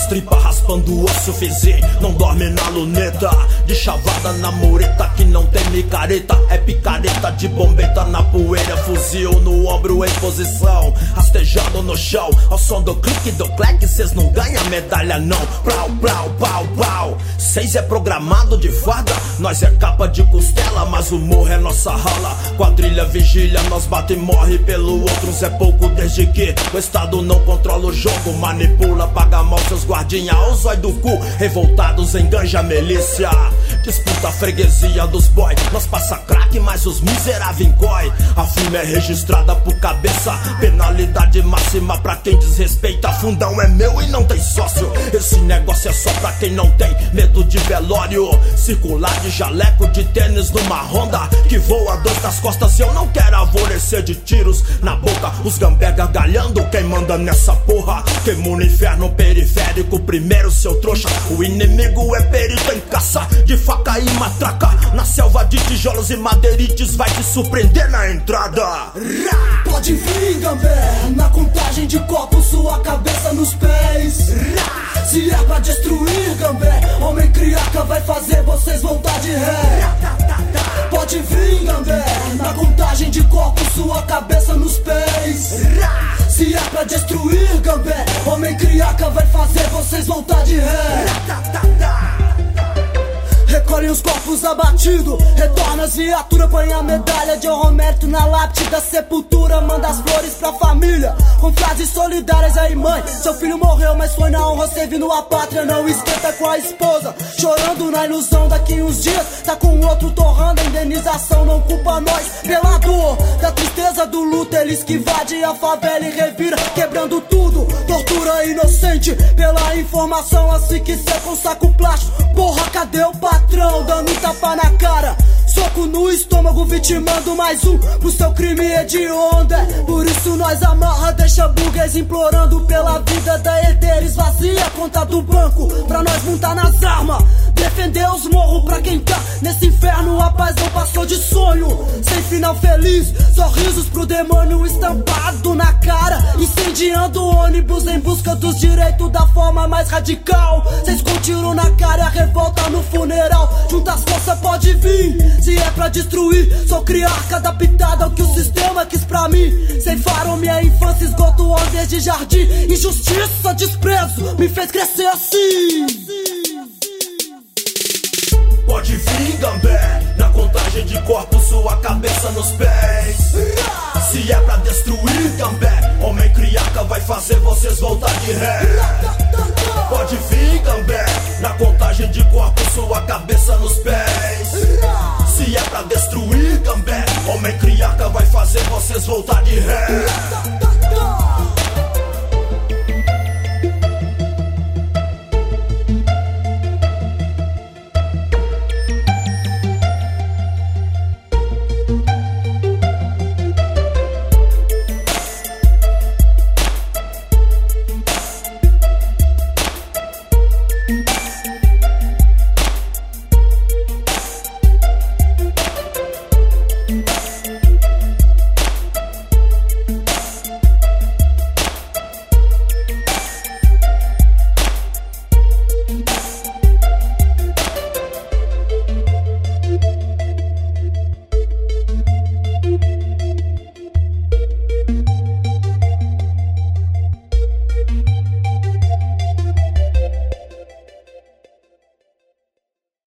as tripas, raspando o osso, fizinho, não dorme na luneta. De chavada na mureta, que não tem micareta. É picareta de bombeta na poeira. Fuzil no ombro em posição, rastejando no chão. Ao som do clique do clack, cês não ganham medalha não. Plau, plau, pau, pau. Cês é programado de farda, nós é capa de costela, mas o morro é nossa rala. Quadrilha, vigília, nós bate e morre pelo outros. É pouco desde que o Estado não controla o jogo. Manipula, paga mal seus guardinha, os zói do cu, revoltados enganja a milícia. Disputa a freguesia dos boy, nós passa crack, mas os miseráveis encói. A firma é registrada por cabeça, penalidade máxima pra quem desrespeita. Fundão é meu e não tem sócio, esse negócio é só pra quem não tem medo de velório. Circular de jaleco, de tênis numa Honda, que voa dois nas costas. Eu não quero alvorecer de tiros na boca, os gambé gargalhando, quem manda nessa porra. Queimo no inferno periférico primeiro, seu trouxa. O inimigo é perito em caça de faca e matraca. Na selva de tijolos e madeirites vai te surpreender na entrada. Pode vir, gambé, na contagem de copos, sua cabeça nos pés. Se é pra destruir, gambé, homem criaca vai fazer vocês voltar de ré. Pode vir, gambé, na contagem de copos, sua cabeça nos pés. Se é pra destruir, gambé, homem criaca vai fazer vocês voltar de ré. Recolhe os corpos abatidos, retorna as viaturas, põe a medalha de honra mérito na lápide da sepultura. Manda as flores pra família, com frases solidárias. Aí mãe, seu filho morreu, mas foi na honra servindo a pátria. Não esquenta com a esposa, chorando na ilusão. Daqui uns dias tá com outro torrando a indenização. Não culpa nós pela dor da tristeza do luto. Eles que invadem a favela e revira, quebrando tudo. Tortura inocente pela informação. Assim que cê com saco plástico, porra, cadê o patrão? Dando tapa na cara, soco no estômago, vitimando mais um pro seu crime hediondo. Por isso nós amarra, deixa burguês implorando pela vida da herdeira. Esvazia a conta do banco pra nós montar nas armas, defender os morros pra quem tá nesse inferno. A paz não passou de sonho, sem final feliz. Sorrisos pro demônio estampado na cara, incendiando ônibus em busca dos direitos da forma mais radical. Cês com tiro na cara e a revolta no funeral. Junta as forças, pode vir. Se é pra destruir, sou criarca adaptada ao que o sistema quis pra mim. Ceifaram minha infância, esgoto ondas de jardim. Injustiça, desprezo, me fez crescer assim. Pode vir, gambé, na contagem de corpos, sua cabeça nos pés. Se é pra destruir, gambé, homem criaca vai fazer vocês voltar de ré. Pode vir, gambé, na contagem de corpos, sua cabeça nos pés. Se é pra destruir, gambé, homem criaca vai fazer vocês voltar de ré.